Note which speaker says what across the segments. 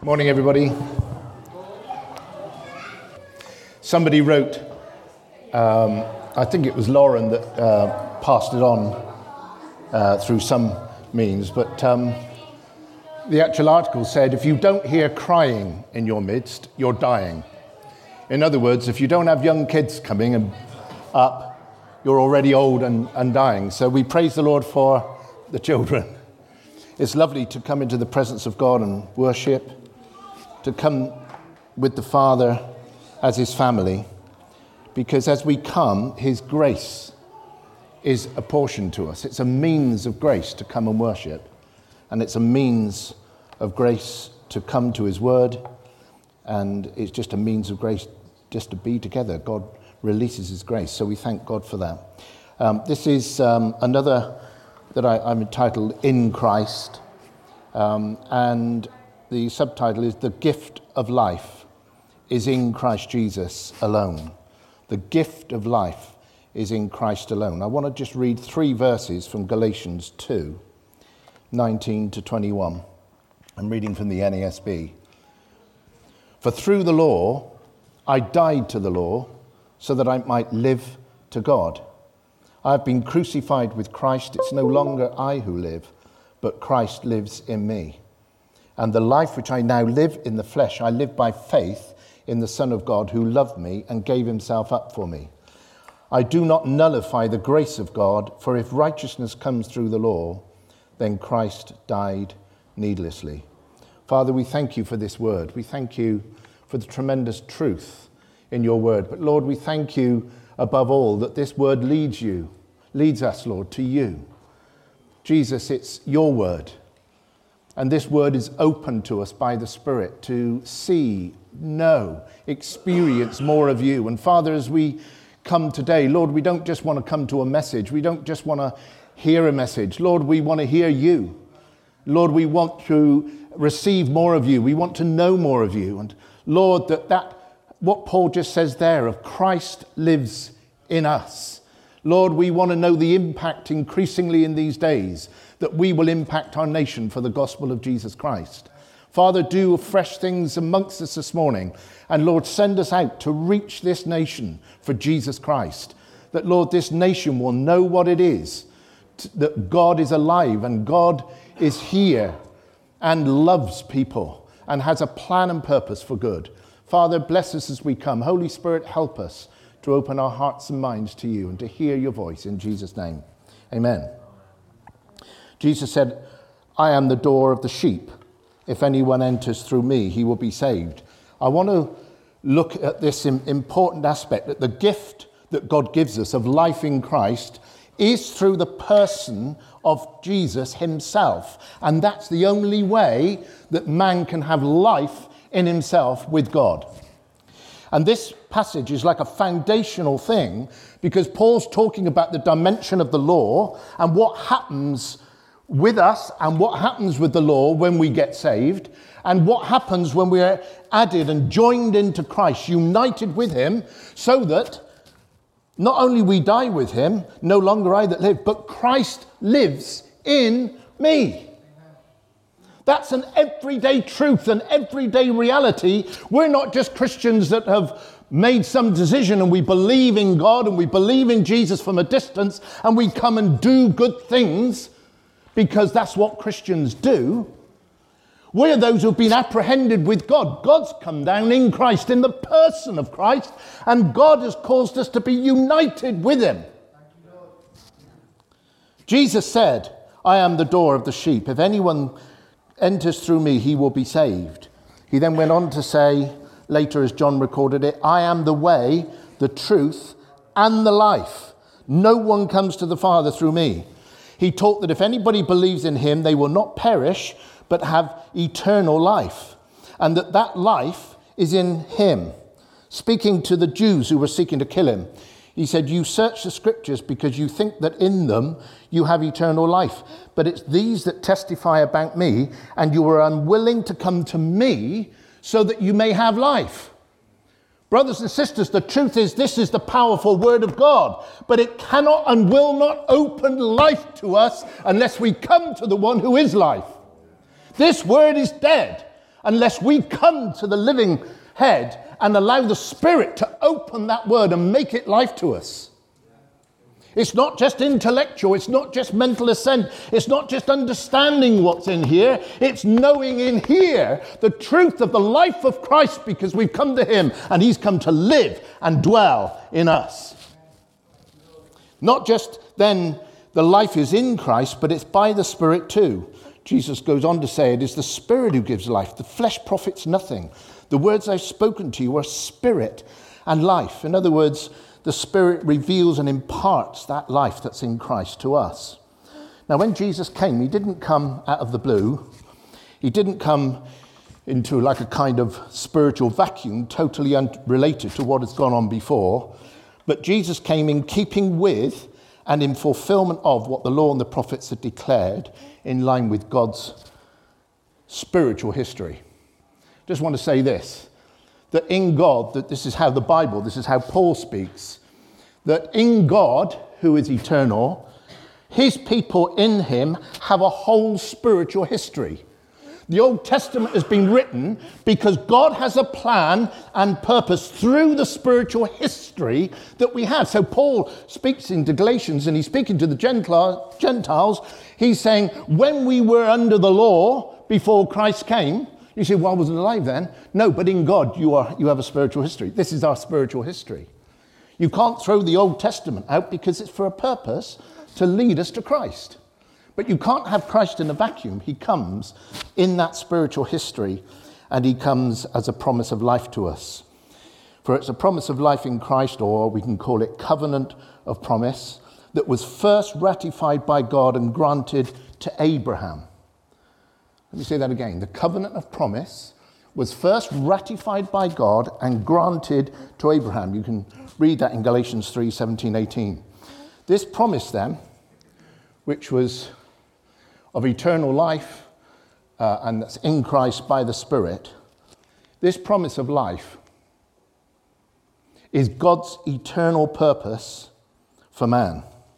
Speaker 1: Morning, everybody. Somebody wrote, I think it was Lauren that passed it on through some means, but the actual article said, if you don't hear crying in your midst, you're dying. In other words, if you don't have young kids coming up, you're already old and dying. So we praise the Lord for the children. It's lovely to come into the presence of God and worship, to come with the Father as his family, because as we come, his grace is apportioned to us. It's a means of grace to come and worship, and it's a means of grace to come to his word, and it's just a means of grace just to be together. God releases his grace, so we thank God for that. This is another that I'm entitled In Christ, and the subtitle is The Gift of Life is in Christ Jesus alone. The gift of life is in Christ alone. I want to just read 3 verses from Galatians 2, 19 to 21. I'm reading from the NASB. For through the law, I died to the law so that I might live to God. I have been crucified with Christ. It's no longer I who live, but Christ lives in me. And the life which I now live in the flesh, I live by faith in the Son of God who loved me and gave himself up for me. I do not nullify the grace of God, for if righteousness comes through the law, then Christ died needlessly. Father, we thank you for this word. We thank you for the tremendous truth in your word. But Lord, we thank you above all that this word leads us, Lord, to you. Jesus, it's your word. And this word is open to us by the Spirit to see, know, experience more of you. And Father, as we come today, Lord, we don't just want to come to a message. We don't just want to hear a message. Lord, we want to hear you. Lord, we want to receive more of you. We want to know more of you. And Lord, that what Paul just says there of Christ lives in us. Lord, we want to know the impact increasingly in these days that we will impact our nation for the gospel of Jesus Christ. Father, do fresh things amongst us this morning. And Lord, send us out to reach this nation for Jesus Christ. That, Lord, this nation will know what it is, that God is alive and God is here and loves people and has a plan and purpose for good. Father, bless us as we come. Holy Spirit, help us to open our hearts and minds to you and to hear your voice in Jesus' name. Amen. Jesus said, I am the door of the sheep. If anyone enters through me, he will be saved. I want to look at this important aspect, that the gift that God gives us of life in Christ is through the person of Jesus himself. And that's the only way that man can have life in himself with God. And this passage is like a foundational thing because Paul's talking about the dimension of the law and what happens with us and what happens with the law when we get saved and what happens when we are added and joined into Christ, united with him, so that not only we die with him, no longer I that live, but Christ lives in me. That's an everyday truth, an everyday reality. We're not just Christians that have made some decision and we believe in God and we believe in Jesus from a distance and we come and do good things because that's what Christians do. We're those who've been apprehended with God. God's come down in Christ, in the person of Christ, and God has caused us to be united with him. Jesus said, I am the door of the sheep. If anyone enters through me, he will be saved. He then went on to say, later as John recorded it, I am the way, the truth, and the life. No one comes to the Father through me. He taught that if anybody believes in him, they will not perish, but have eternal life. And that life is in him. Speaking to the Jews who were seeking to kill him, he said, you search the scriptures because you think that in them you have eternal life. But it's these that testify about me, and you are unwilling to come to me so that you may have life. Brothers and sisters, the truth is this is the powerful word of God, but it cannot and will not open life to us unless we come to the one who is life. This word is dead. unless we come to the living head and allow the Spirit to open that word and make it life to us. It's not just intellectual, it's not just mental assent, it's not just understanding what's in here, it's knowing in here the truth of the life of Christ, because we've come to him and he's come to live and dwell in us. Not just then the life is in Christ, but it's by the Spirit too. Jesus goes on to say, it is the Spirit who gives life. The flesh profits nothing. The words I've spoken to you are spirit and life. In other words, the Spirit reveals and imparts that life that's in Christ to us. Now, when Jesus came, he didn't come out of the blue. He didn't come into like a kind of spiritual vacuum, totally unrelated to what has gone on before. But Jesus came in keeping with and in fulfillment of what the law and the prophets had declared, in line with God's spiritual history. Just want to say this, that in God, that this is how the Bible, this is how Paul speaks, that in God, who is eternal, his people in him have a whole spiritual history. The Old Testament has been written because God has a plan and purpose through the spiritual history that we have. So Paul speaks into Galatians, and he's speaking to the Gentiles. He's saying, when we were under the law before Christ came, you say, well, I wasn't alive then. No, but in God, you have a spiritual history. This is our spiritual history. You can't throw the Old Testament out because it's for a purpose to lead us to Christ. But you can't have Christ in a vacuum. He comes in that spiritual history, and he comes as a promise of life to us. For it's a promise of life in Christ, or we can call it covenant of promise, that was first ratified by God and granted to Abraham. Let me say that again. The covenant of promise was first ratified by God and granted to Abraham. You can read that in Galatians 3, 17, 18. This promise then, which was of eternal life, and that's in Christ by the Spirit, this promise of life is God's eternal purpose for man.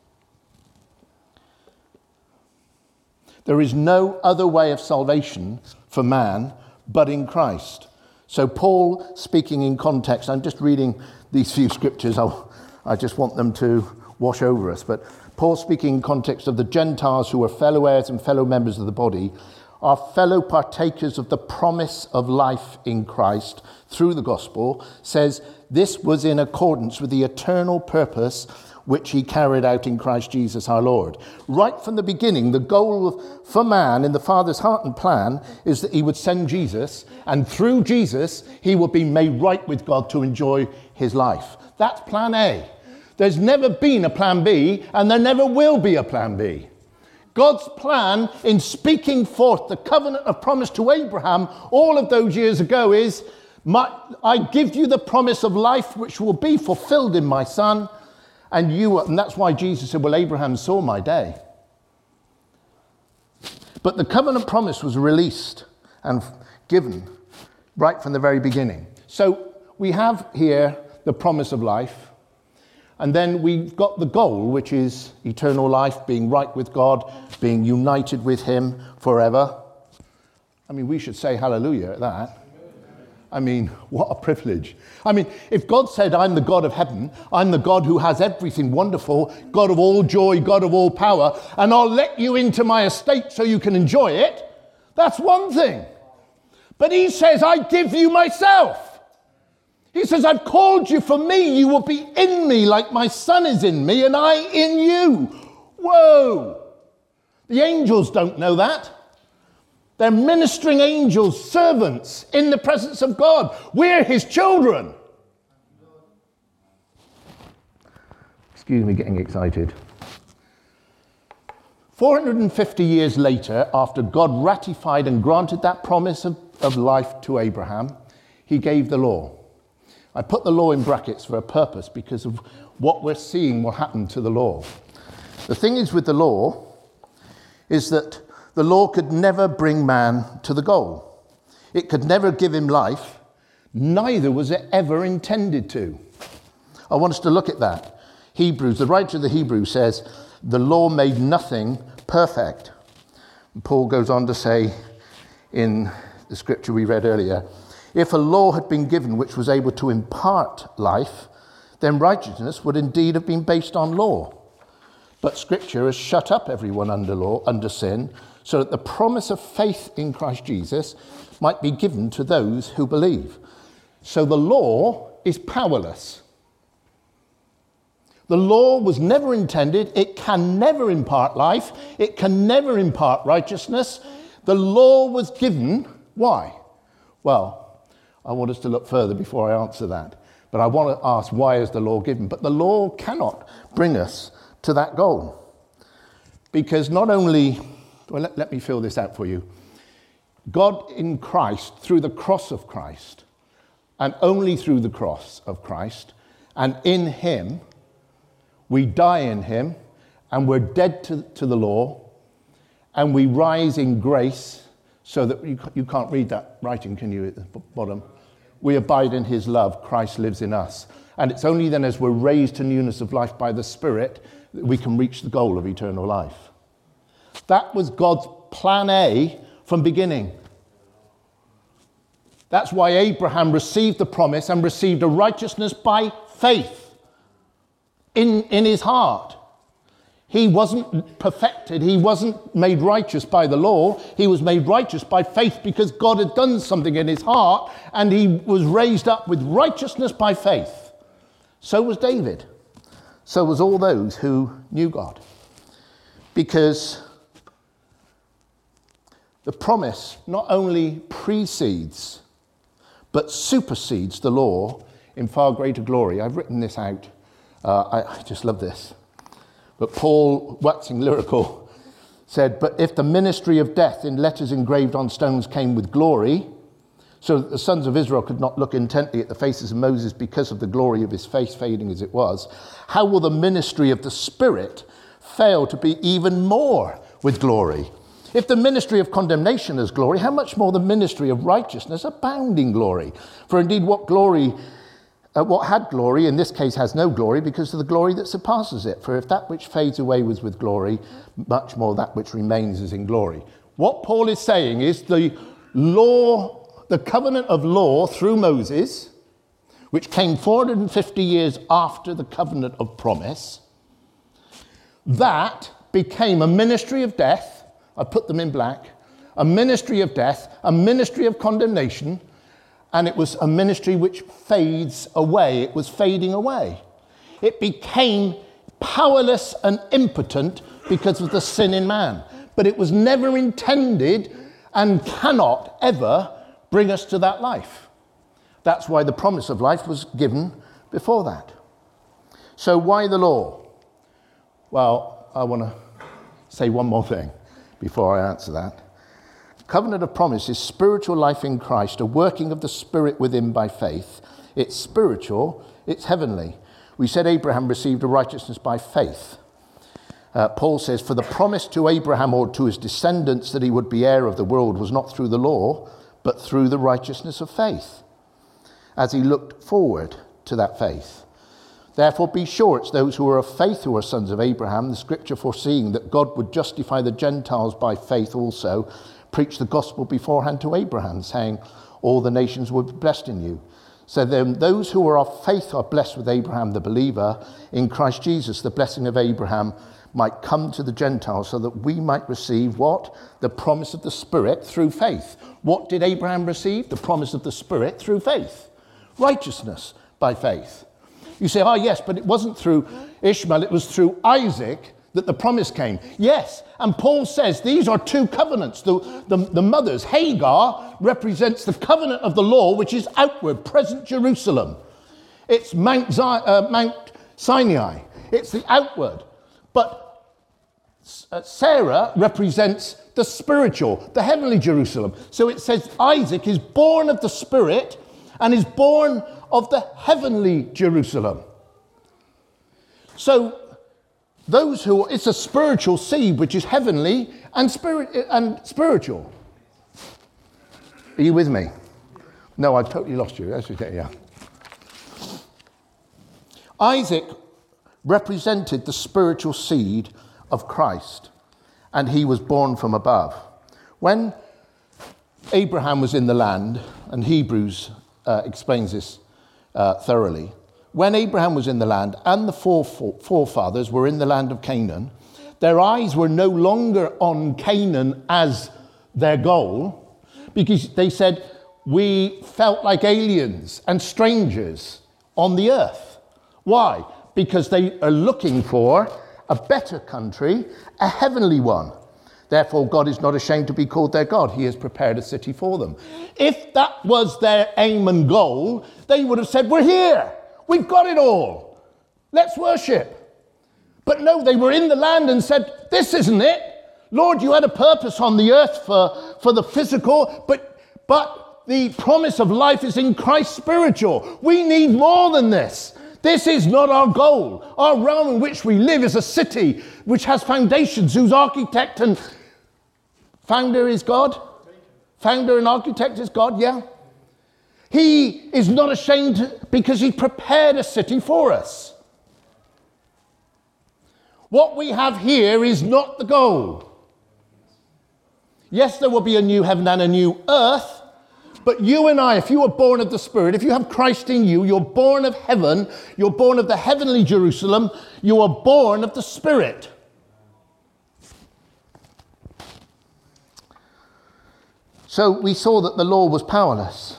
Speaker 1: There is no other way of salvation for man but in Christ. So Paul, speaking in context, I'm just reading these few scriptures, I just want them to wash over us, but Paul, speaking in context of the Gentiles who are fellow heirs and fellow members of the body, are fellow partakers of the promise of life in Christ through the gospel, says this was in accordance with the eternal purpose which he carried out in Christ Jesus our Lord. Right from the beginning, the goal for man in the Father's heart and plan is that he would send Jesus, and through Jesus, he would be made right with God to enjoy his life. That's plan A. There's never been a plan B, and there never will be a plan B. God's plan in speaking forth the covenant of promise to Abraham all of those years ago is, I give you the promise of life which will be fulfilled in my son, and that's why Jesus said, well, Abraham saw my day. But the covenant promise was released and given right from the very beginning. So we have here the promise of life. And then we've got the goal, which is eternal life, being right with God, being united with him forever. I mean, we should say hallelujah at that. I mean, what a privilege. I mean, if God said, I'm the God of heaven, I'm the God who has everything wonderful, God of all joy, God of all power, and I'll let you into my estate so you can enjoy it, that's one thing. But he says, I give you myself. He says, I've called you for me. You will be in me like my son is in me and I in you. Whoa. The angels don't know that. They're ministering angels, servants in the presence of God. We're his children. Excuse me, getting excited. 450 years later, after God ratified and granted that promise of life to Abraham, he gave the law. I put the law in brackets for a purpose because of what we're seeing will happen to the law. The thing is with the law is that the law could never bring man to the goal. It could never give him life. Neither was it ever intended to. I want us to look at that. Hebrews, the writer of the Hebrews says, the law made nothing perfect. And Paul goes on to say in the scripture we read earlier. If a law had been given which was able to impart life, then righteousness would indeed have been based on law. But scripture has shut up everyone under law, under sin, so that the promise of faith in Christ Jesus might be given to those who believe. So the law is powerless. The law was never intended. It can never impart life. It can never impart righteousness. The law was given. Why? Well, I want us to look further before I answer that. But I want to ask, why is the law given? But the law cannot bring us to that goal. Because not only, well, let me fill this out for you. God in Christ, through the cross of Christ, and only through the cross of Christ, and in him, we die in him, and we're dead to the law, and we rise in grace, so that you can't read that writing, can you, at the bottom? We abide in his love, Christ lives in us. And it's only then as we're raised to newness of life by the Spirit that we can reach the goal of eternal life. That was God's plan A from beginning. That's why Abraham received the promise and received a righteousness by faith in his heart. He wasn't perfected. He wasn't made righteous by the law. He was made righteous by faith because God had done something in his heart, and he was raised up with righteousness by faith. So was David. So was all those who knew God. Because the promise not only precedes, but supersedes the law in far greater glory. I've written this out. I just love this. But Paul, waxing lyrical, said, but if the ministry of death in letters engraved on stones came with glory, so that the sons of Israel could not look intently at the faces of Moses because of the glory of his face fading as it was, how will the ministry of the Spirit fail to be even more with glory? If the ministry of condemnation is glory, how much more the ministry of righteousness abounding glory? For indeed what had glory, in this case has no glory, because of the glory that surpasses it. For if that which fades away was with glory, much more that which remains is in glory. What Paul is saying is the law, the covenant of law through Moses, which came 450 years after the covenant of promise, that became a ministry of death. I put them in black. A ministry of death, a ministry of condemnation, and it was a ministry which fades away. It was fading away. It became powerless and impotent because of the sin in man. But it was never intended and cannot ever bring us to that life. That's why the promise of life was given before that. So why the law? Well, I want to say one more thing before I answer that. Covenant of promise is spiritual life in Christ, a working of the Spirit within by faith. It's spiritual, it's heavenly. We said Abraham received a righteousness by faith. Paul says, for the promise to Abraham or to his descendants that he would be heir of the world was not through the law, but through the righteousness of faith, as he looked forward to that faith. Therefore be sure it's those who are of faith who are sons of Abraham, the scripture foreseeing that God would justify the Gentiles by faith also, preached the gospel beforehand to Abraham, saying, all the nations will be blessed in you. So then those who are of faith are blessed with Abraham the believer. In Christ Jesus, the blessing of Abraham might come to the Gentiles so that we might receive what? The promise of the Spirit through faith. What did Abraham receive? The promise of the Spirit through faith. Righteousness by faith. You say, oh yes, but it wasn't through Ishmael, it was through Isaac that the promise came. Yes, and Paul says these are two covenants. The mother's, Hagar, represents the covenant of the law, which is outward, present Jerusalem. It's Mount Sinai. It's the outward. But Sarah represents the spiritual, the heavenly Jerusalem. So it says Isaac is born of the Spirit and is born of the heavenly Jerusalem. So it's a spiritual seed which is heavenly and spiritual. Are you with me? No, I've totally lost you. Yeah. Isaac represented the spiritual seed of Christ, and he was born from above. When Abraham was in the land, and Hebrews explains this thoroughly. When Abraham was in the land and the forefathers were in the land of Canaan, their eyes were no longer on Canaan as their goal, because they said, we felt like aliens and strangers on the earth. Why? Because they are looking for a better country, a heavenly one. Therefore, God is not ashamed to be called their God. He has prepared a city for them. If that was their aim and goal, they would have said, we're here. We've got it all. Let's worship. But no, they were in the land and said, this isn't it. Lord, you had a purpose on the earth for the physical, but the promise of life is in Christ spiritual. We need more than this. This is not our goal. Our realm in which we live is a city which has foundations, whose architect and founder is God. Founder and architect is God, yeah. He is not ashamed because he prepared a city for us. What we have here is not the goal. Yes, there will be a new heaven and a new earth, but you and I, if you are born of the Spirit, if you have Christ in you, you're born of heaven, you're born of the heavenly Jerusalem, you are born of the Spirit. So we saw that the law was powerless.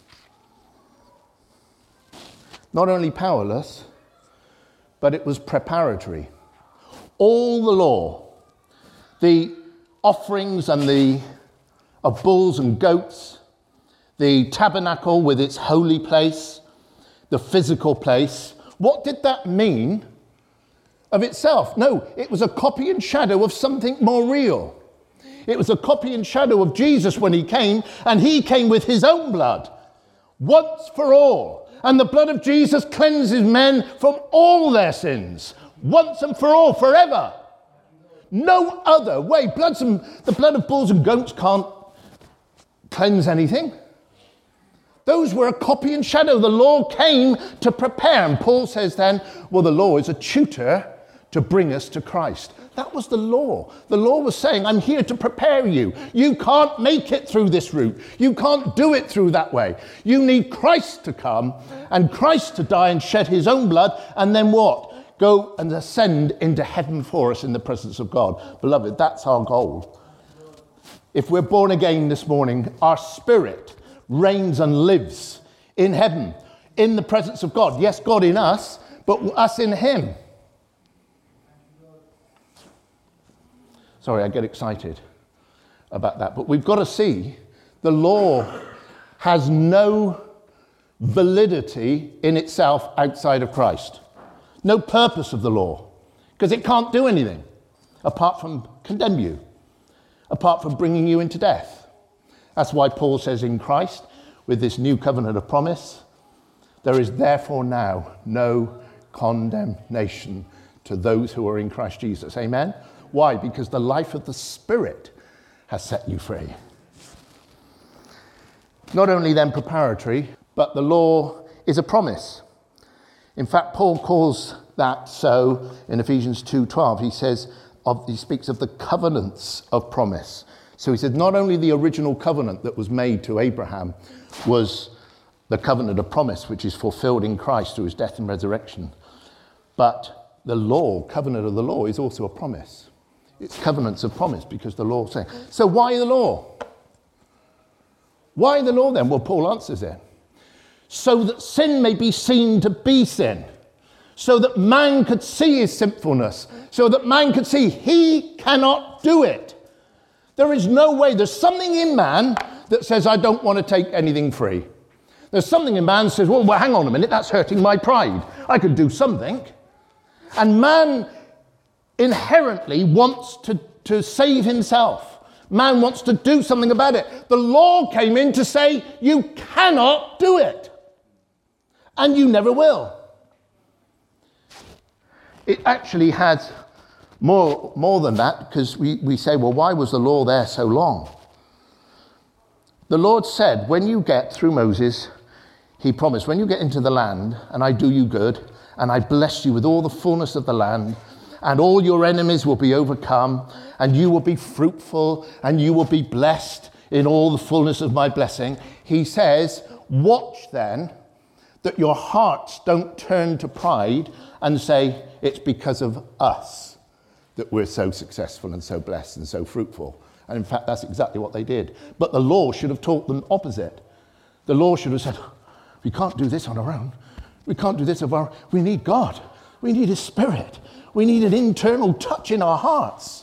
Speaker 1: Not only powerless, but it was preparatory. All the law, the offerings and of bulls and goats, the tabernacle with its holy place, the physical place, what did that mean of itself? No, it was a copy and shadow of something more real. It was a copy and shadow of Jesus when he came, and he came with his own blood, once for all. And the blood of Jesus cleanses men from all their sins, once and for all, forever. No other way. The blood of bulls and goats can't cleanse anything. Those were a copy and shadow. The law came to prepare. And Paul says then, well, the law is a tutor to bring us to Christ. That was the law. The law was saying, I'm here to prepare you. You can't make it through this route. You can't do it through that way. You need Christ to come and Christ to die and shed his own blood. And then what? Go and ascend into heaven for us in the presence of God. Beloved, that's our goal. If we're born again this morning, our spirit reigns and lives in heaven, in the presence of God. Yes, God in us, but us in him. Sorry, I get excited about that. But we've got to see the law has no validity in itself outside of Christ. No purpose of the law, because it can't do anything apart from condemn you, apart from bringing you into death. That's why Paul says in Christ, with this new covenant of promise, there is therefore now no condemnation to those who are in Christ Jesus. Amen? Why? Because the life of the Spirit has set you free. Not only then preparatory, but the law is a promise. In fact, Paul calls that so in Ephesians 2:12. He speaks of the covenants of promise. So he said not only the original covenant that was made to Abraham was the covenant of promise, which is fulfilled in Christ through his death and resurrection, but the law, covenant of the law, is also a promise. It's covenants of promise because the law says. So why the law? Why the law then? Well, Paul answers it. So that sin may be seen to be sin. So that man could see his sinfulness. So that man could see he cannot do it. There is no way. There's something in man that says, I don't want to take anything free. There's something in man that says, well, hang on a minute, that's hurting my pride. I could do something. And man inherently wants to save himself. Man wants to do something about it. The law came in to say, you cannot do it. And you never will. It actually has more than that, because we say, well, why was the law there so long? The Lord said, when you get, through Moses, he promised, when you get into the land, and I do you good, and I bless you with all the fullness of the land, and all your enemies will be overcome, and you will be fruitful, and you will be blessed in all the fullness of my blessing. He says, watch then that your hearts don't turn to pride and say, it's because of us that we're so successful and so blessed and so fruitful. And in fact, that's exactly what they did. But the law should have taught them opposite. The law should have said, we can't do this on our own. We can't do this of our own. We need God. We need his Spirit. We need an internal touch in our hearts.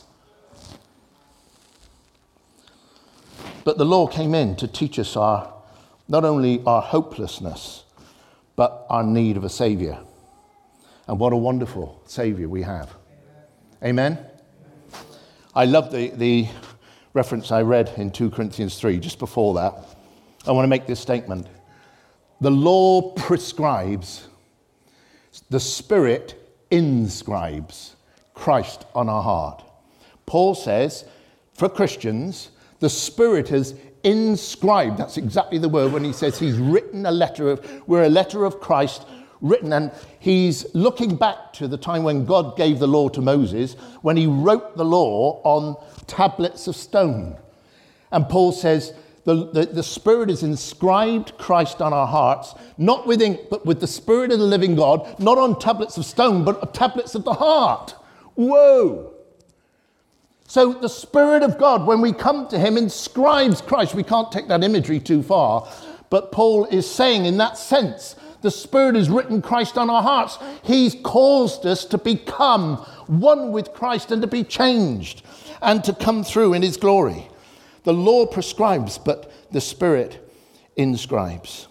Speaker 1: But the law came in to teach us not only our hopelessness, but our need of a Saviour. And what a wonderful Saviour we have. Amen? I love the reference I read in 2 Corinthians 3, just before that. I want to make this statement. The law prescribes, the Spirit inscribes Christ on our heart. Paul says, for Christians, the Spirit has inscribed, that's exactly the word when he says he's written we're a letter of Christ written, and he's looking back to the time when God gave the law to Moses, when he wrote the law on tablets of stone. And Paul says the Spirit has inscribed Christ on our hearts, not with ink, but with the Spirit of the living God, not on tablets of stone, but on tablets of the heart. Whoa! So the Spirit of God, when we come to him, inscribes Christ. We can't take that imagery too far, but Paul is saying in that sense, the Spirit has written Christ on our hearts. He's caused us to become one with Christ and to be changed and to come through in his glory. The law prescribes, but the Spirit inscribes.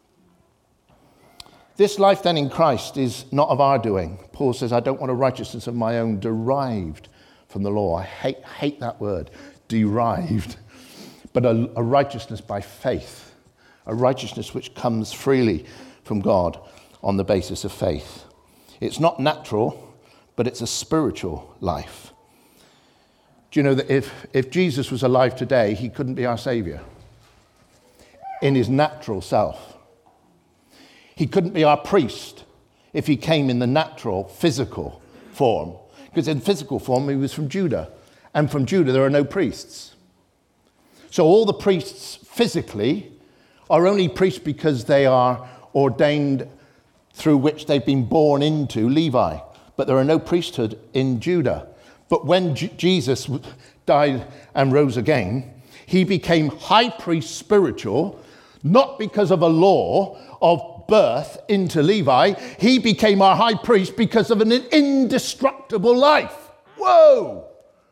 Speaker 1: This life then in Christ is not of our doing. Paul says, I don't want a righteousness of my own derived from the law. I hate that word, derived. But a righteousness by faith, a righteousness which comes freely from God on the basis of faith. It's not natural, but it's a spiritual life. Do you know that if Jesus was alive today, he couldn't be our Saviour in his natural self? He couldn't be our priest if he came in the natural, physical form. Because in physical form, he was from Judah. And from Judah, there are no priests. So all the priests physically are only priests because they are ordained through which they've been born into Levi. But there are no priesthood in Judah. But when Jesus died and rose again, he became high priest spiritual, not because of a law of birth into Levi. He became our high priest because of an indestructible life. Whoa!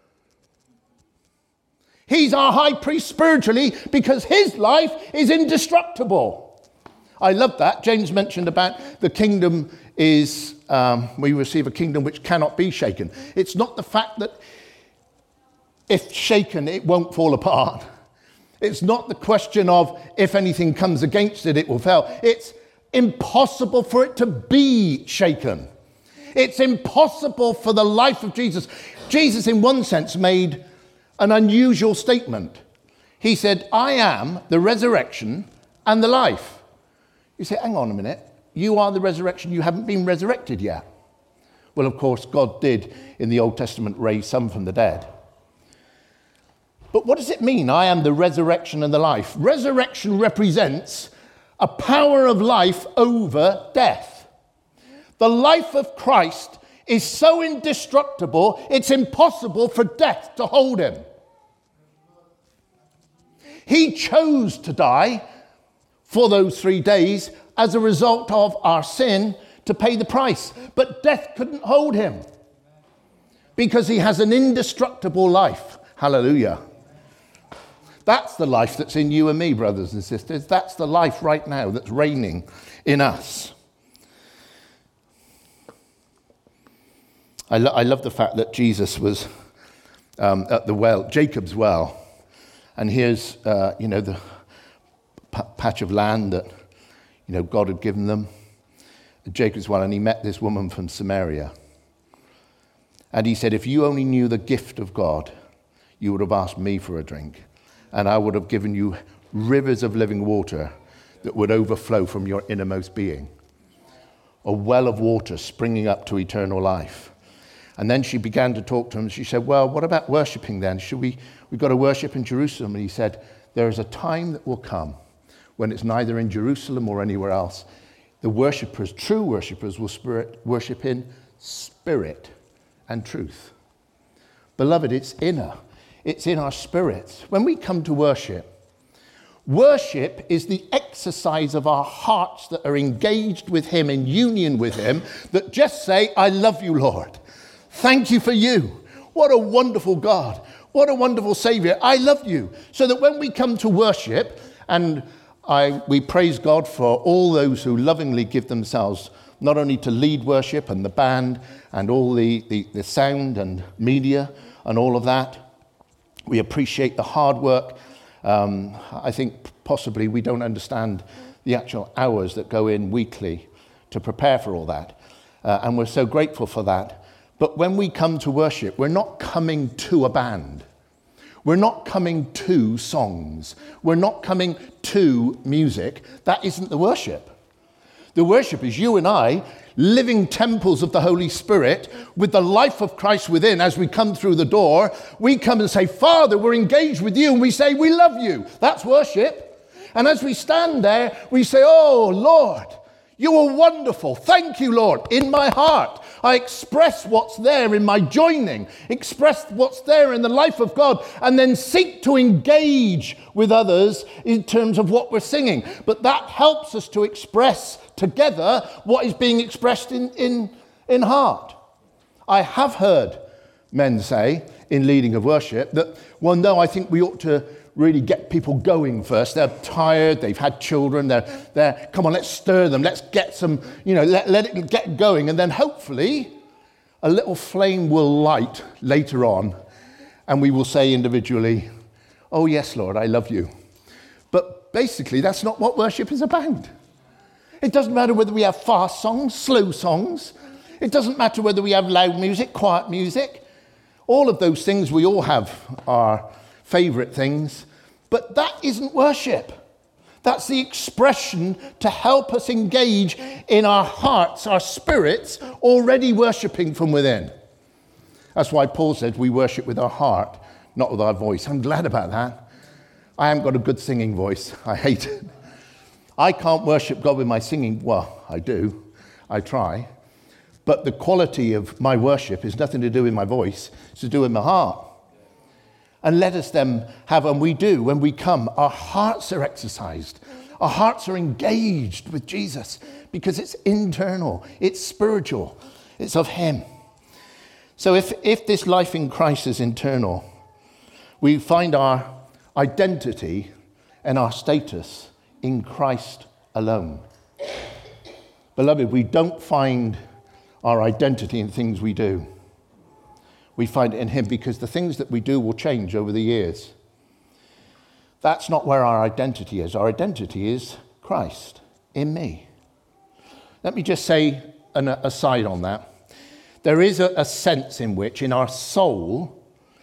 Speaker 1: He's our high priest spiritually because his life is indestructible. I love that. James mentioned about the kingdom is, we receive a kingdom which cannot be shaken. It's not the fact that if shaken, it won't fall apart. It's not the question of if anything comes against it, it will fail. It's impossible for it to be shaken. It's impossible for the life of Jesus. Jesus, in one sense, made an unusual statement. He said, I am the resurrection and the life. You say, hang on a minute. You are the resurrection. You haven't been resurrected yet. Well, of course, God did in the Old Testament raise some from the dead. But what does it mean, I am the resurrection and the life? Resurrection represents a power of life over death. The life of Christ is so indestructible, it's impossible for death to hold him. He chose to die for those 3 days as a result of our sin to pay the price. But death couldn't hold him because he has an indestructible life. Hallelujah. That's the life that's in you and me, brothers and sisters. That's the life right now that's reigning in us. I love the fact that Jesus was at the well, Jacob's well. And here's, the patch of land that, God had given them. Jacob's well, and he met this woman from Samaria. And he said, if you only knew the gift of God, you would have asked me for a drink. And I would have given you rivers of living water that would overflow from your innermost being. A well of water springing up to eternal life. And then she began to talk to him. She said, well, what about worshipping then? We've got to worship in Jerusalem. And he said, there is a time that will come when it's neither in Jerusalem or anywhere else. The worshippers, true worshippers, will worship in spirit and truth. Beloved, it's in our spirits. When we come to worship, worship is the exercise of our hearts that are engaged with him, in union with him, that just say, I love you, Lord. Thank you for you. What a wonderful God. What a wonderful Savior. I love you. So that when we come to worship, and we praise God for all those who lovingly give themselves not only to lead worship and the band and all the sound and media and all of that. We appreciate the hard work. I think possibly we don't understand the actual hours that go in weekly to prepare for all that. And we're so grateful for that. But when we come to worship, we're not coming to a band. We're not coming to songs. We're not coming to music. That isn't the worship. The worship is you and I, living temples of the Holy Spirit, with the life of Christ within. As we come through the door, we come and say, Father, we're engaged with you, and we say, we love you. That's worship. And as we stand there, we say, oh, Lord, you are wonderful. Thank you, Lord. In my heart, I express what's there in my joining, express what's there in the life of God, and then seek to engage with others in terms of what we're singing. But that helps us to express together what is being expressed in heart. I have heard men say in leading of worship that, well, no, I think we ought to really get people going first. They're tired, they've had children, they're come on, let's stir them, let's get some, let it get going, and then hopefully a little flame will light later on, and we will say individually, oh yes, Lord, I love you. But basically, that's not what worship is about. It doesn't matter whether we have fast songs, slow songs. It doesn't matter whether we have loud music, quiet music. All of those things, we all have our favorite things, but that isn't worship. That's the expression to help us engage in our hearts, our spirits, already worshiping from within. That's why Paul said we worship with our heart, not with our voice. I'm glad about that. I haven't got a good singing voice. I hate it. I can't worship God with my singing. Well, I do. I try. But the quality of my worship is nothing to do with my voice. It's to do with my heart. And let us then have, and we do, when we come, our hearts are exercised. Our hearts are engaged with Jesus because it's internal, it's spiritual, it's of him. So if this life in Christ is internal, we find our identity and our status in Christ alone. Beloved, we don't find our identity in things we do. We find it in him because the things that we do will change over the years. That's not where our identity is. Our identity is Christ in me. Let me just say an aside on that. There is a sense in which in our soul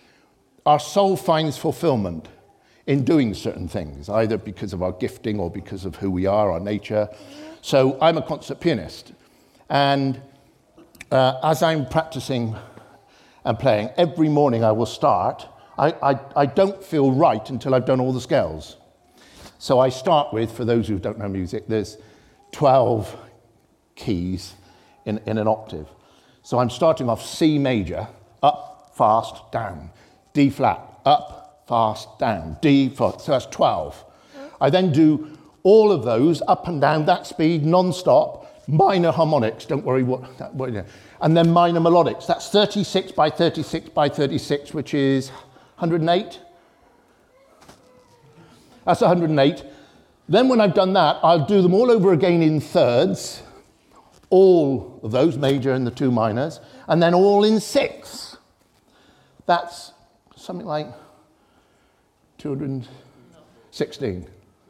Speaker 1: finds fulfillment in doing certain things, either because of our gifting or because of who we are, our nature. So I'm a concert pianist. And as I'm practicing and playing, every morning I will start. I don't feel right until I've done all the scales. So I start with, for those who don't know music, there's 12 keys in an octave. So I'm starting off C major, up, fast, down. D flat, up, fast, down. D flat, so that's 12. I then do all of those up and down, that speed, non-stop. Minor harmonics, don't worry and then minor melodics. That's 36 by 36 by 36, which is 108. That's 108. Then when I've done that, I'll do them all over again in thirds, all of those, major and the two minors, and then all in six. That's something like 216.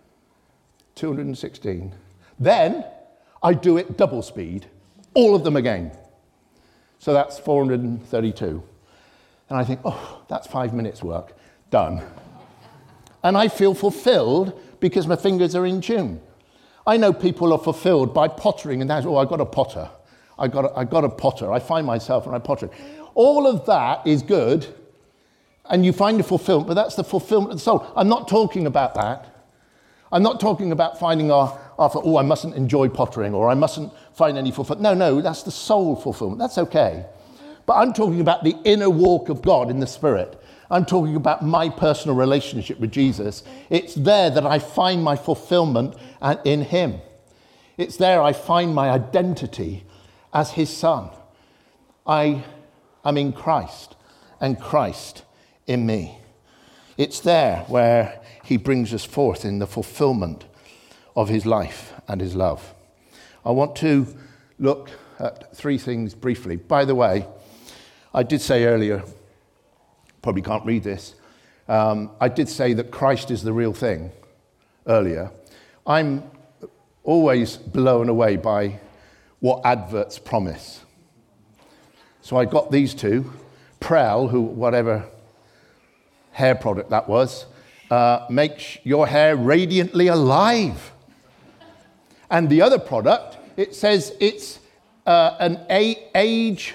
Speaker 1: 216. Then I do it double speed, all of them again. So that's 432. And I think, oh, that's 5 minutes work, done. And I feel fulfilled because my fingers are in tune. I know people are fulfilled by pottering, and that's, oh, I got a potter. I got a potter. I find myself and I potter. All of that is good, and you find a fulfillment, but that's the fulfillment of the soul. I'm not talking about that. I'm not talking about finding I mustn't enjoy pottering, or I mustn't find any fulfillment. No, that's the soul fulfillment. That's okay. But I'm talking about the inner walk of God in the Spirit. I'm talking about my personal relationship with Jesus. It's there that I find my fulfillment in him. It's there I find my identity as his son. I am in Christ, and Christ in me. It's there where he brings us forth in the fulfillment of his life and his love. I want to look at three things briefly. By the way, I did say earlier, probably can't read this, I did say that Christ is the real thing earlier. I'm always blown away by what adverts promise. So I got these two. Prel, whatever hair product that was, makes your hair radiantly alive. And the other product, it says it's an age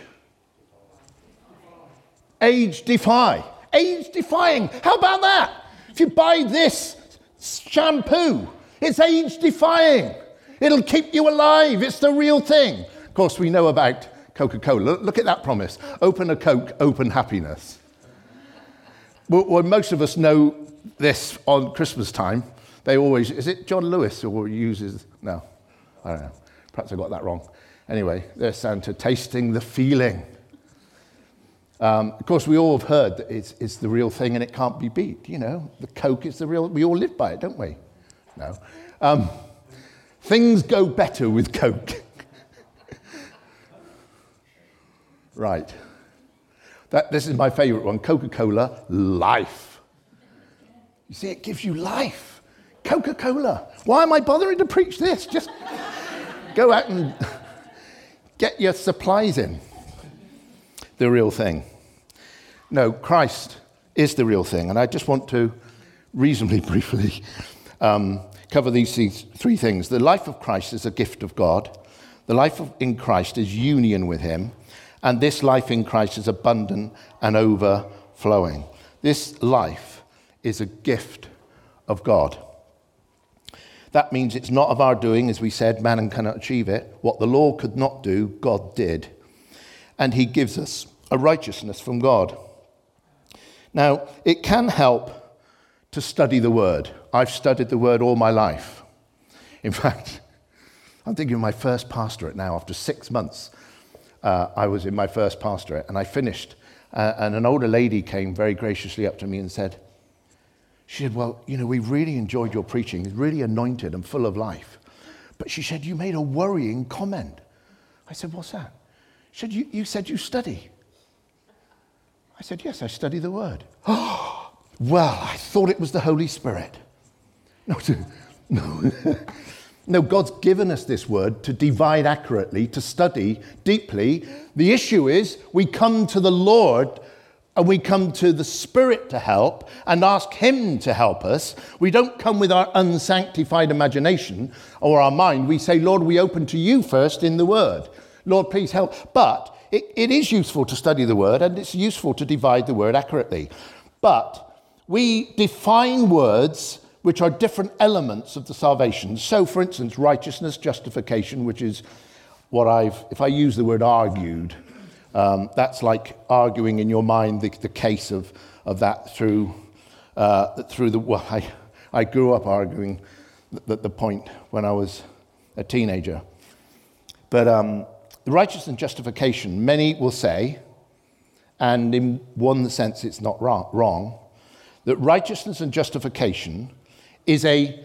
Speaker 1: defying. How about that? If you buy this shampoo, it's age defying. It'll keep you alive. It's the real thing. Of course, we know about Coca-Cola. Look at that promise. Open a Coke, open happiness. Well, most of us know this on Christmas time. They always, is it John Lewis or uses, no, I don't know. Perhaps I got that wrong. Anyway, there's Santa tasting the feeling. Of course, we all have heard that it's the real thing and it can't be beat. You know, the Coke is the real, we all live by it, don't we? No. Things go better with Coke. Right. This is my favorite one, Coca-Cola, life. You see, it gives you life. Coca-Cola. Why am I bothering to preach this? Just go out and get your supplies in. The real thing. No, Christ is the real thing. And I just want to reasonably briefly cover these three things. The life of Christ is a gift of God. The life in Christ is union with him. And this life in Christ is abundant and overflowing. This life is a gift of God. That means it's not of our doing, as we said, man cannot achieve it. What the law could not do, God did. And he gives us a righteousness from God. Now, it can help to study the Word. I've studied the Word all my life. In fact, I'm thinking of my first pastorate now. After 6 months, I was in my first pastorate, and I finished. And an older lady came very graciously up to me and said, she said, well, you know, we really enjoyed your preaching. It's really anointed and full of life. But she said, you made a worrying comment. I said, what's that? She said, you said you study. I said, yes, I study the Word. Oh, well, I thought it was the Holy Spirit. No. No, God's given us this Word to divide accurately, to study deeply. The issue is we come to the Lord and we come to the Spirit to help and ask him to help us. We don't come with our unsanctified imagination or our mind. We say, Lord, we open to you first in the Word. Lord, please help. But it is useful to study the Word, and it's useful to divide the Word accurately. But we define words which are different elements of the salvation. So, for instance, righteousness, justification, which is what if I use the word argued, that's like arguing in your mind the case of that through I grew up arguing the point when I was a teenager. But the righteousness and justification, many will say, and in one sense it's not wrong, that righteousness and justification is a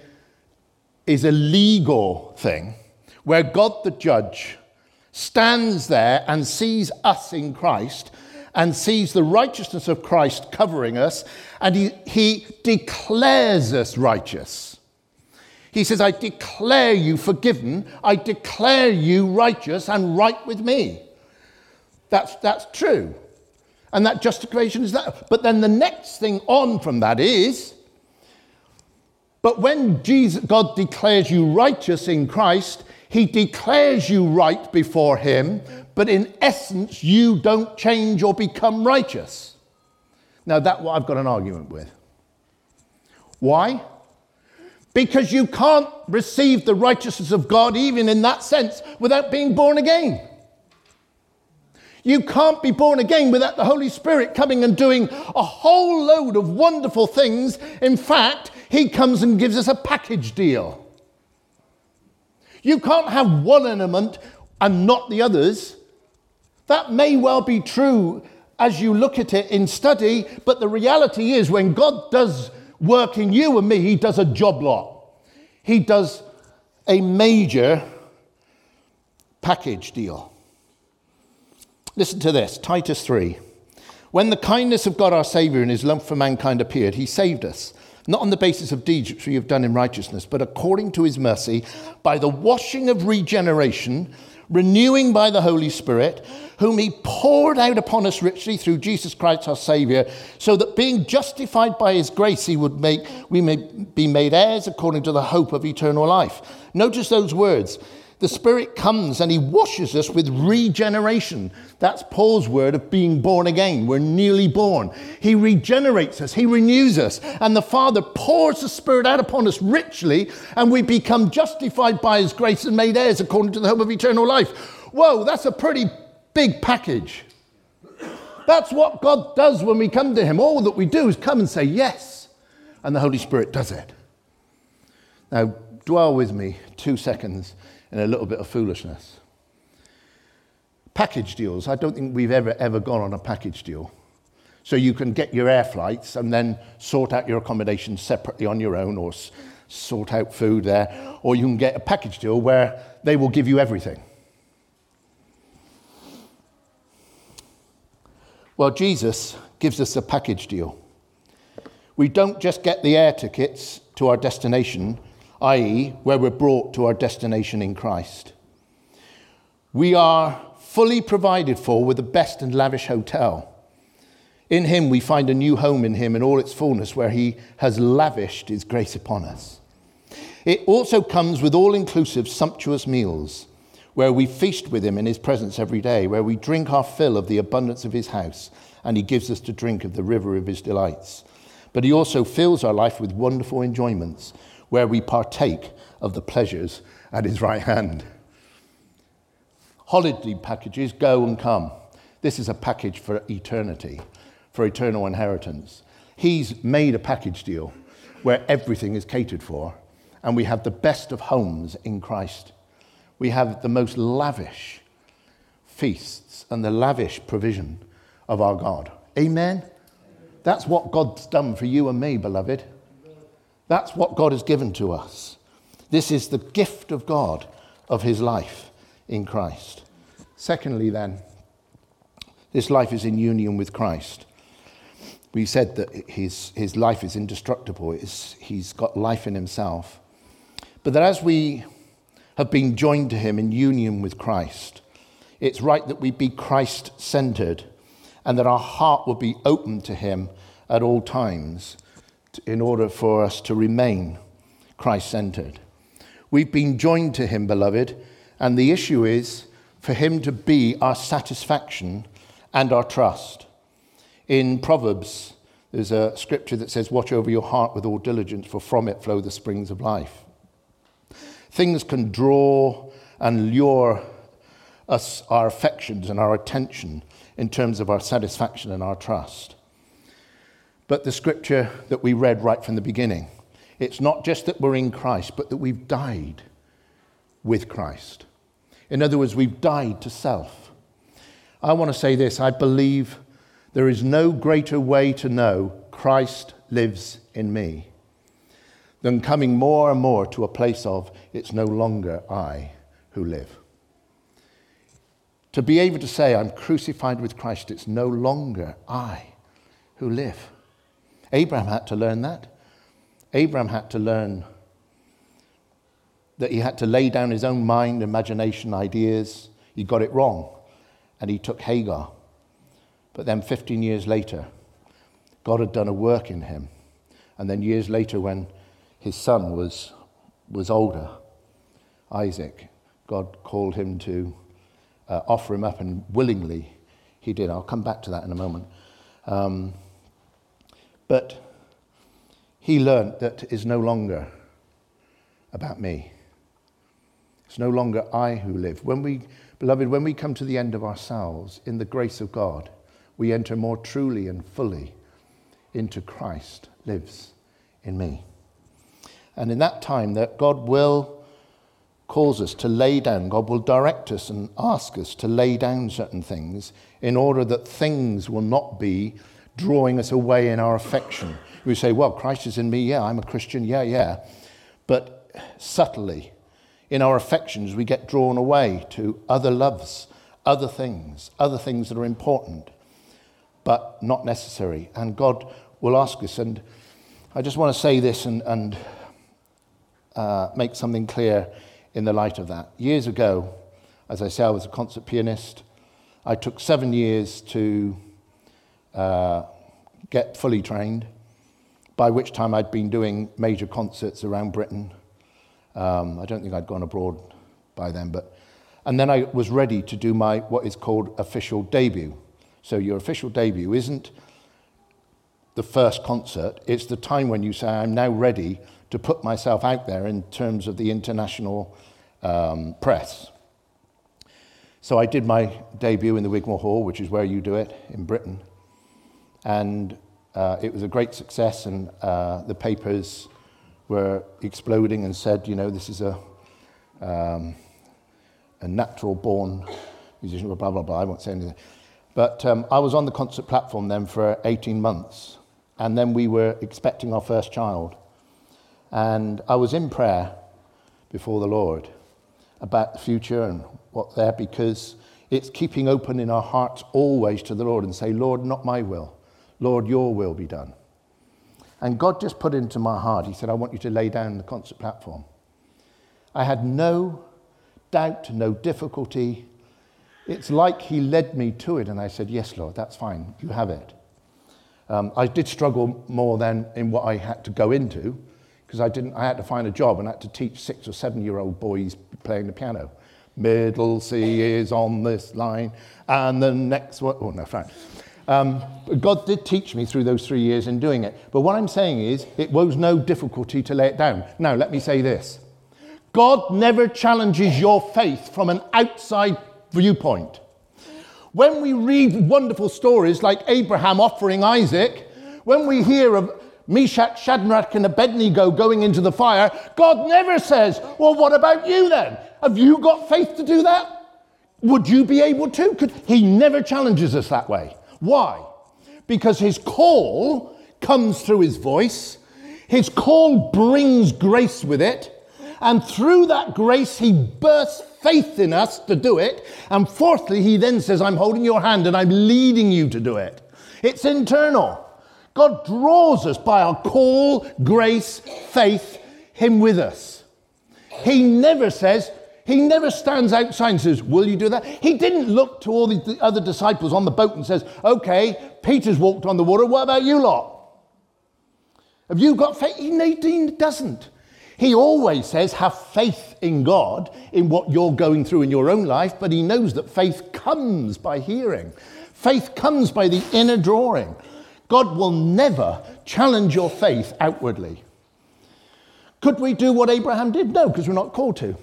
Speaker 1: legal thing where God the judge stands there and sees us in Christ and sees the righteousness of Christ covering us, and he declares us righteous. He says, I declare you forgiven, I declare you righteous and right with me. That's true. And that justification is that. But then the next thing on from that is, but when God declares you righteous in Christ, he declares you right before him, but in essence, you don't change or become righteous. Now, that's what I've got an argument with. Why? Because you can't receive the righteousness of God, even in that sense, without being born again. You can't be born again without the Holy Spirit coming and doing a whole load of wonderful things. In fact, he comes and gives us a package deal. You can't have one element and not the others. That may well be true as you look at it in study, but the reality is when God does work in you and me, he does a job lot. He does a major package deal. Listen to this, Titus 3. When the kindness of God our Saviour and his love for mankind appeared, he saved us, not on the basis of deeds which we have done in righteousness, but according to his mercy, by the washing of regeneration, renewing by the Holy Spirit, whom he poured out upon us richly through Jesus Christ our Saviour, so that being justified by his grace, we may be made heirs according to the hope of eternal life. Notice those words. The Spirit comes and he washes us with regeneration. That's Paul's word of being born again. We're newly born. He regenerates us. He renews us. And the Father pours the Spirit out upon us richly, and we become justified by his grace and made heirs according to the hope of eternal life. Whoa, that's a pretty big package. That's what God does when we come to him. All that we do is come and say yes. And the Holy Spirit does it. Now, dwell with me 2 seconds in a little bit of foolishness. Package deals. I don't think we've ever gone on a package deal. So you can get your air flights and then sort out your accommodation separately on your own, or sort out food there. Or you can get a package deal where they will give you everything. Well, Jesus gives us a package deal. We don't just get the air tickets to our destination, i.e., where we're brought to our destination in Christ. We are fully provided for with the best and lavish hotel. In him we find a new home in him in all its fullness, where he has lavished his grace upon us. It also comes with all-inclusive sumptuous meals, where we feast with him in his presence every day, where we drink our fill of the abundance of his house, and he gives us to drink of the river of his delights. But he also fills our life with wonderful enjoyments, where we partake of the pleasures at his right hand. Holiday packages go and come. This is a package for eternity, for eternal inheritance. He's made a package deal where everything is catered for, and we have the best of homes in Christ. We have the most lavish feasts and the lavish provision of our God. Amen? That's what God's done for you and me, beloved. That's what God has given to us. This is the gift of God of his life in Christ. Secondly, then, this life is in union with Christ. We said that his life is indestructible. He's got life in himself. But that as we have been joined to him in union with Christ, it's right that we be Christ-centered and that our heart will be open to him at all times, in order for us to remain Christ-centered. We've been joined to him, beloved, and the issue is for him to be our satisfaction and our trust. In Proverbs, there's a scripture that says, "Watch over your heart with all diligence, for from it flow the springs of life." Things can draw and lure us, our affections and our attention, in terms of our satisfaction and our trust. But the scripture that we read right from the beginning, it's not just that we're in Christ, but that we've died with Christ. In other words, we've died to self. I want to say this. I believe there is no greater way to know Christ lives in me than coming more and more to a place of it's no longer I who live. To be able to say I'm crucified with Christ, it's no longer I who live. Abraham had to learn that. Abraham had to learn that he had to lay down his own mind, imagination, ideas. He got it wrong, and he took Hagar. But then 15 years later, God had done a work in him. And then years later, when his son was older, Isaac, God called him to offer him up, and willingly he did. I'll come back to that in a moment. But he learnt that it is no longer about me. It's no longer I who live. Beloved, when we come to the end of ourselves in the grace of God, we enter more truly and fully into Christ lives in me. And in that time that God will cause us to lay down, God will direct us and ask us to lay down certain things in order that things will not be drawing us away in our affection. We say, well, Christ is in me, yeah, I'm a Christian, yeah. But subtly, in our affections, we get drawn away to other loves, other things that are important, but not necessary. And God will ask us, and I just want to say this and make something clear in the light of that. Years ago, as I say, I was a concert pianist. I took 7 years to get fully trained, by which time I'd been doing major concerts around Britain. I don't think I'd gone abroad by then, and then I was ready to do my what is called official debut. So your official debut isn't the first concert, it's the time when you say, I'm now ready to put myself out there in terms of the international press. So I did my debut in the Wigmore Hall, which is where you do it, in Britain. And it was a great success, and the papers were exploding and said, this is a natural-born musician, blah, blah, blah, I won't say anything. But I was on the concert platform then for 18 months, and then we were expecting our first child. And I was in prayer before the Lord about the future and what there, because it's keeping open in our hearts always to the Lord and say, Lord, not my will. Lord, your will be done. And God just put into my heart, he said, I want you to lay down the concert platform. I had no doubt, no difficulty. It's like he led me to it, and I said, yes, Lord, that's fine, you have it. I did struggle more than in what I had to go into, because I had to find a job and I had to teach 6 or 7-year-old boys playing the piano. Middle C is on this line, and the next one, oh no, fine. God did teach me through those 3 years in doing it. But what I'm saying is, it was no difficulty to lay it down. Now, let me say this. God never challenges your faith from an outside viewpoint. When we read wonderful stories like Abraham offering Isaac, when we hear of Meshach, Shadrach, and Abednego going into the fire, God never says, well, what about you then? Have you got faith to do that? Would you be able to? He never challenges us that way. Why? Because his call comes through his voice. His call brings grace with it. And through that grace, he bursts faith in us to do it. And fourthly, he then says, I'm holding your hand and I'm leading you to do it. It's internal. God draws us by our call, grace, faith, him with us. He never stands outside and says, will you do that? He didn't look to all the other disciples on the boat and says, okay, Peter's walked on the water, what about you lot? Have you got faith? He doesn't. He always says, have faith in God, in what you're going through in your own life, but he knows that faith comes by hearing. Faith comes by the inner drawing. God will never challenge your faith outwardly. Could we do what Abraham did? No, because we're not called to.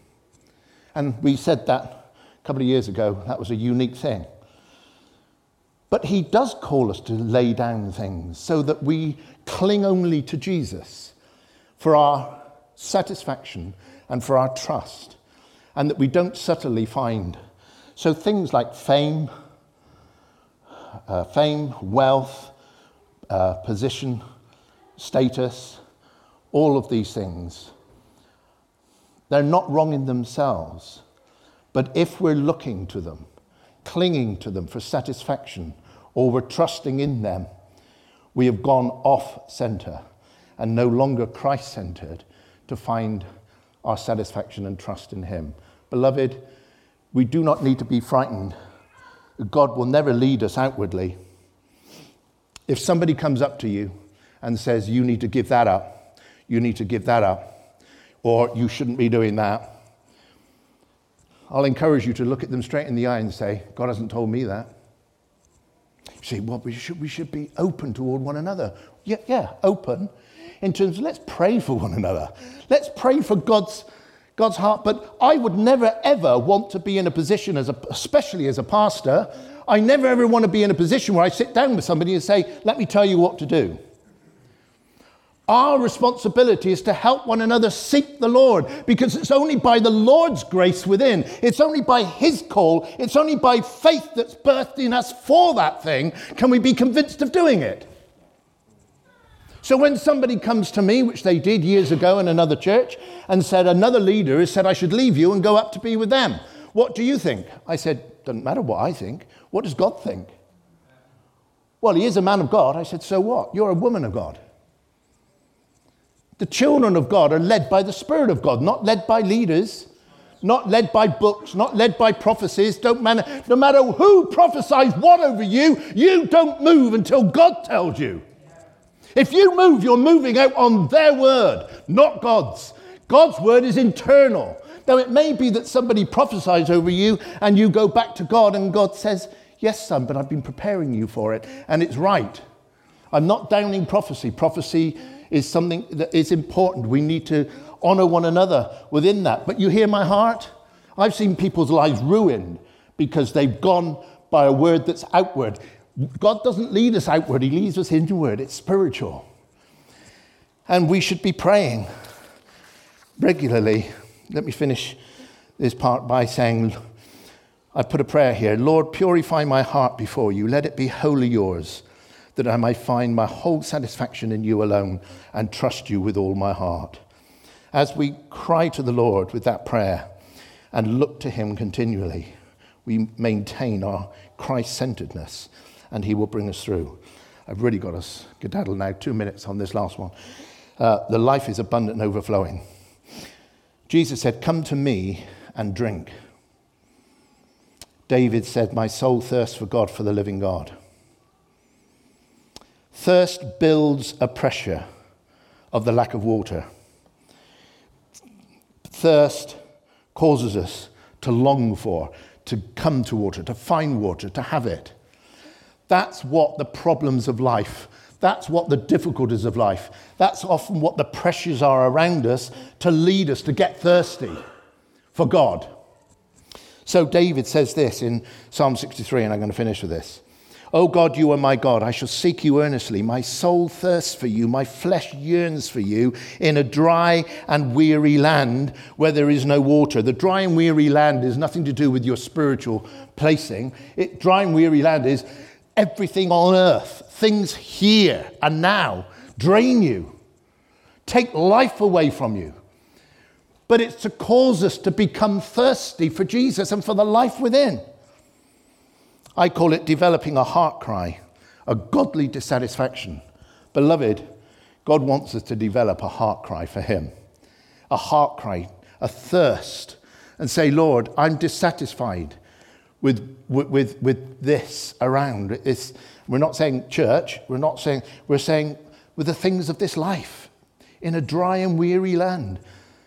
Speaker 1: And we said that a couple of years ago. That was a unique thing. But he does call us to lay down things so that we cling only to Jesus for our satisfaction and for our trust, and that we don't subtly find. So things like fame, wealth, position, status, all of these things, they're not wrong in themselves. But if we're looking to them, clinging to them for satisfaction, or we're trusting in them, we have gone off center and no longer Christ-centered to find our satisfaction and trust in him. Beloved, we do not need to be frightened. God will never lead us outwardly. If somebody comes up to you and says, you need to give that up, you need to give that up, or you shouldn't be doing that, I'll encourage you to look at them straight in the eye and say, God hasn't told me that. You say, well, we should be open toward one another. Yeah, open in terms of let's pray for one another. Let's pray for God's heart. But I would never, ever want to be in a position, especially as a pastor, I never, ever want to be in a position where I sit down with somebody and say, let me tell you what to do. Our responsibility is to help one another seek the Lord, because it's only by the Lord's grace within, it's only by his call, it's only by faith that's birthed in us for that thing can we be convinced of doing it. So when somebody comes to me, which they did years ago in another church, and said another leader has said I should leave you and go up to be with them, what do you think? I said, doesn't matter what I think. What does God think? Well, he is a man of God. I said, so what? You're a woman of God. The children of God are led by the Spirit of God, not led by leaders, not led by books, not led by prophecies. No matter who prophesies what over you, you don't move until God tells you. If you move, you're moving out on their word, not God's. God's word is internal. Now, it may be that somebody prophesies over you and you go back to God and God says, yes, son, but I've been preparing you for it, and it's right. I'm not downing prophecy. Prophecy is something that is important. We need to honor one another within that. But you hear my heart? I've seen people's lives ruined because they've gone by a word that's outward. God doesn't lead us outward. He leads us inward. It's spiritual. And we should be praying regularly. Let me finish this part by saying, I put a prayer here. Lord, purify my heart before you. Let it be wholly yours, that I may find my whole satisfaction in you alone and trust you with all my heart. As we cry to the Lord with that prayer and look to him continually, we maintain our Christ-centeredness and he will bring us through. I've really got us skedaddle now, 2 minutes on this last one. The life is abundant and overflowing. Jesus said, come to me and drink. David said, my soul thirsts for God, for the living God. Thirst builds a pressure of the lack of water. Thirst causes us to long for, to come to water, to find water, to have it. That's what the problems of life, that's what the difficulties of life, that's often what the pressures are around us to lead us to get thirsty for God. So David says this in Psalm 63, and I'm going to finish with this. O God, you are my God. I shall seek you earnestly. My soul thirsts for you. My flesh yearns for you in a dry and weary land where there is no water. The dry and weary land is nothing to do with your spiritual placing. Dry and weary land is everything on earth. Things here and now drain you, take life away from you. But it's to cause us to become thirsty for Jesus and for the life within. I call it developing a heart cry, a godly dissatisfaction. Beloved, God wants us to develop a heart cry for him, a heart cry, a thirst, and say, Lord, I'm dissatisfied with this around. We're not saying church, we're saying with the things of this life in a dry and weary land.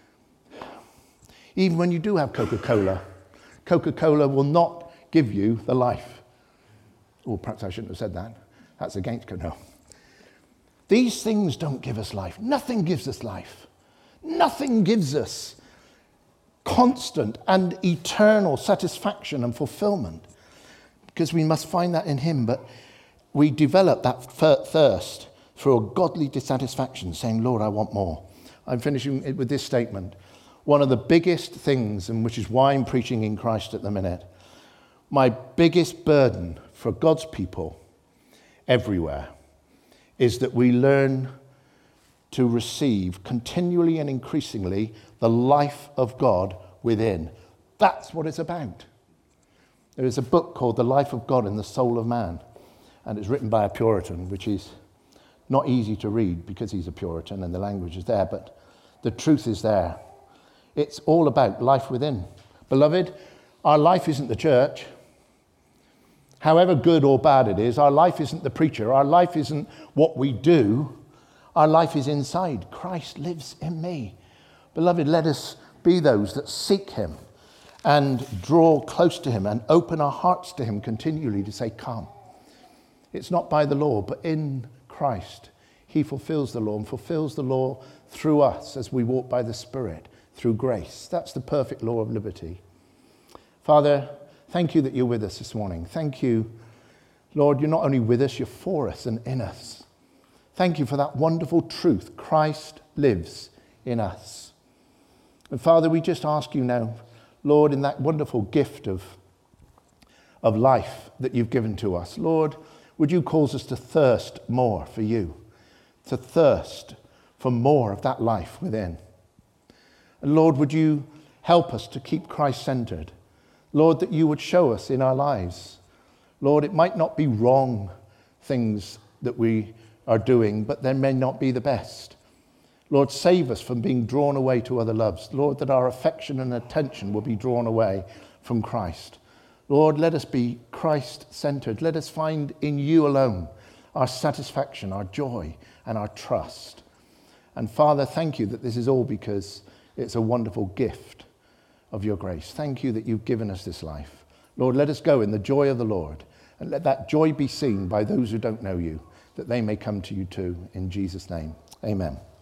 Speaker 1: Even when you do have Coca-Cola, Coca-Cola will not give you the life. Oh, perhaps I shouldn't have said that. That's against Coca-Cola. No. These things don't give us life. Nothing gives us life. Nothing gives us constant and eternal satisfaction and fulfillment, because we must find that in him. But we develop that thirst through a godly dissatisfaction, saying, Lord, I want more. I'm finishing it with this statement. One of the biggest things, and which is why I'm preaching in Christ at the minute, my biggest burden for God's people everywhere is that we learn to receive continually and increasingly the life of God within. That's what it's about. There is a book called The Life of God in the Soul of Man, and it's written by a Puritan, which is not easy to read because he's a Puritan and the language is there, but the truth is there. It's all about life within. Beloved, our life isn't the church. However good or bad it is, our life isn't the preacher. Our life isn't what we do. Our life is inside. Christ lives in me. Beloved, let us be those that seek him and draw close to him and open our hearts to him continually to say, come. It's not by the law, but in Christ. he fulfills the law and fulfills the law through us as we walk by the Spirit, through grace. That's the perfect law of liberty. Father, thank you that you're with us this morning. Thank you, Lord, you're not only with us, you're for us and in us. Thank you for that wonderful truth. Christ lives in us. And Father, we just ask you now, Lord, in that wonderful gift of life that you've given to us, Lord, would you cause us to thirst more for you, to thirst for more of that life within. And Lord, would you help us to keep Christ-centered? Lord, that you would show us in our lives. Lord, it might not be wrong things that we are doing, but they may not be the best. Lord, save us from being drawn away to other loves. Lord, that our affection and attention will be drawn away from Christ. Lord, let us be Christ-centered. Let us find in you alone our satisfaction, our joy, and our trust. And Father, thank you that this is all because it's a wonderful gift of your grace. Thank you that you've given us this life. Lord, let us go in the joy of the Lord, and let that joy be seen by those who don't know you, that they may come to you too. In Jesus' name, amen.